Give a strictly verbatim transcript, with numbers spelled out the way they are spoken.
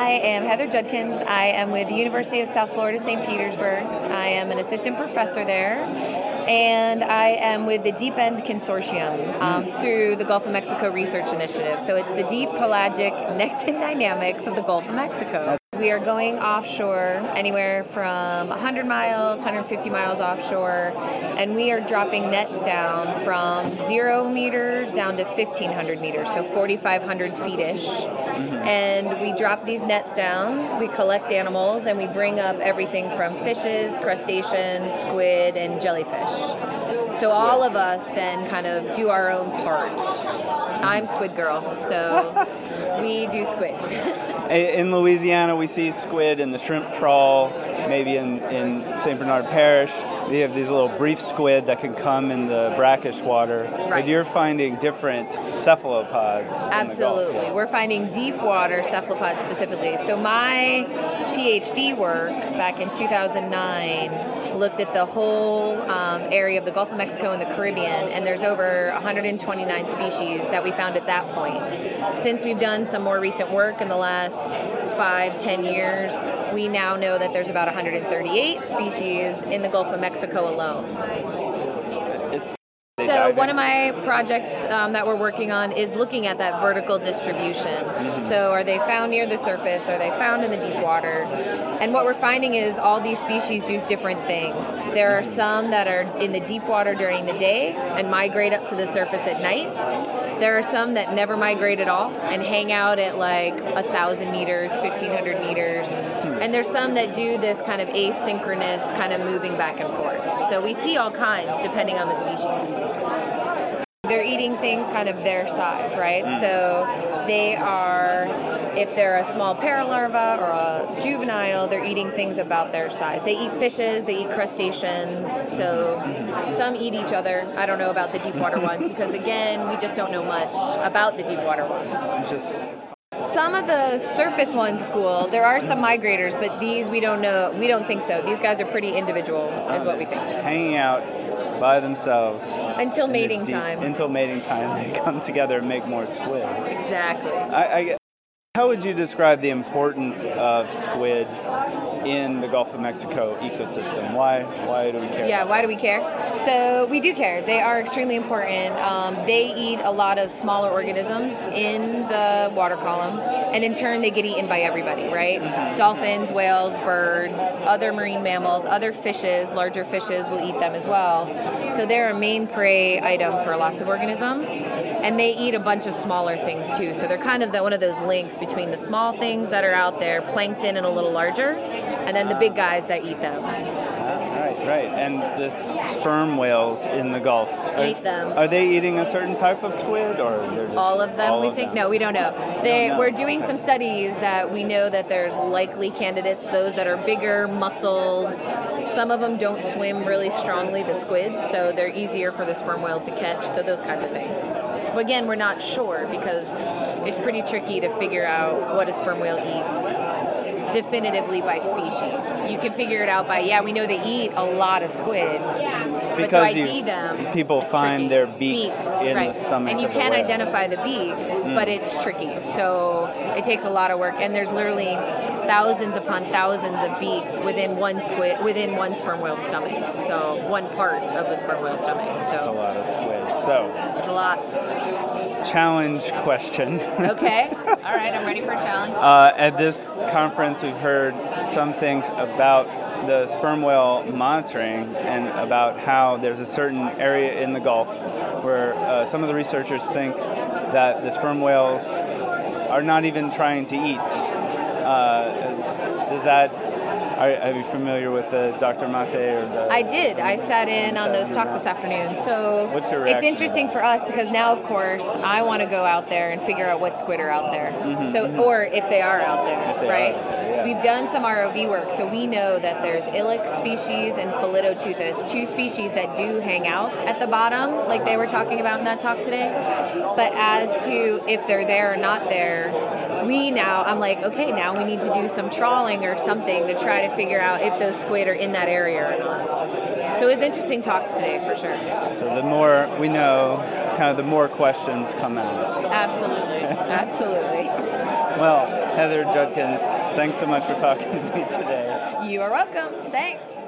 am Heather Judkins. I am with the University of South Florida, Saint Petersburg. I am an assistant professor there, and I am with the Deep End Consortium um, through the Gulf of Mexico Research Initiative. So it's the deep pelagic nekton dynamics of the Gulf of Mexico. We are going offshore anywhere from one hundred miles, one hundred fifty miles offshore, and we are dropping nets down from zero meters down to fifteen hundred meters, so forty-five hundred feet-ish. Mm-hmm. And we drop these nets down, we collect animals, and we bring up everything from fishes, crustaceans, squid, and jellyfish. So squid. All of us then kind of do our own part. I'm Squid Girl, so we do squid. In Louisiana, we see squid in the shrimp trawl, maybe in, in Saint Bernard Parish. They have these little brief squid that can come in the brackish water. Right. But you're finding different cephalopods. Absolutely. In the Gulf. We're finding deep water cephalopods specifically. So my PhD work back in two thousand nine looked at the whole um, area of the Gulf of Mexico and the Caribbean, and there's over one hundred twenty-nine species that we found at that point. Since we've done some more recent work in the last five, ten years, we now know that there's about one hundred thirty-eight species in the Gulf of Mexico alone. It's So one of my projects um, that we're working on is looking at that vertical distribution. Mm-hmm. So are they found near the surface? Are they found in the deep water? And what we're finding is all these species do different things. There are some that are in the deep water during the day and migrate up to the surface at night. There are some that never migrate at all and hang out at like one thousand meters, fifteen hundred meters. And there's some that do this kind of asynchronous kind of moving back and forth. So we see all kinds depending on the species. They're eating things kind of their size, right? Mm. So they are, if they're a small paralarva or a juvenile, they're eating things about their size. They eat fishes, they eat crustaceans, so some eat each other. I don't know about the deep water ones because, again, we just don't know much about the deep water ones. Just Some of the surface ones school, there are some migrators, but these we don't know. We don't think so. These guys are pretty individual, is what we think. Hanging out by themselves until mating deep, time. Until mating time, they come together and make more squid. Exactly. I, I, how would you describe the importance of squid in the Gulf of Mexico ecosystem? Why why do we care? Yeah, why do we care? So we do care. They are extremely important. Um, they eat a lot of smaller organisms in the water column, and in turn they get eaten by everybody, right? Mm-hmm. Dolphins, whales, birds, other marine mammals, other fishes, larger fishes will eat them as well. So they're a main prey item for lots of organisms, and they eat a bunch of smaller things too. So they're kind of the, one of those links between the small things that are out there, plankton and a little larger, and then the big guys that eat them. Right, right. And the s- sperm whales in the Gulf. Are, eat them. Are they eating a certain type of squid, or they're just all of them? all we of think them? no, we don't know. They don't know. We're doing some studies that we know that there's likely candidates, those that are bigger, muscled. Some of them don't swim really strongly, the squids, so they're easier for the sperm whales to catch. So those kinds of things. But again, we're not sure because it's pretty tricky to figure out what a sperm whale eats definitively by species. You can figure it out by, yeah, we know they eat a lot of squid, because but to I D them, people find tricky. their beaks, beaks in right. the stomach and you of the can whale. identify the beaks, Mm. but it's tricky. So it takes a lot of work, and there's literally thousands upon thousands of beaks within one squid, within one sperm whale's stomach. So one part of a sperm whale's stomach. So That's a lot of squid. So it's a lot. Challenge question. Okay. All right. I'm ready for a challenge. Uh, at this conference, we've heard some things about the sperm whale monitoring and about how there's a certain area in the Gulf where uh, some of the researchers think that the sperm whales are not even trying to eat. Uh, does that... Are, are you familiar with the Doctor Mate or the? I did. I sat in on those talks this afternoon. So What's your it's reaction interesting to for us because now, of course, I want to go out there and figure out what squid are out there. Mm-hmm, so, mm-hmm. or if they are out there, If they right? are out there, yeah. We've done some R O V work, so we know that there's Ilex species and Philidoteuthis, two species that do hang out at the bottom, like they were talking about in that talk today. But as to if they're there or not there, we now, I'm like, okay, now we need to do some trawling or something to try to figure out if those squid are in that area or not. So it was interesting talks today, for sure. So the more we know, kind of the more questions come out. Absolutely. Absolutely. Well, Heather Judkins, Thanks so much for talking to me today. You are welcome. Thanks.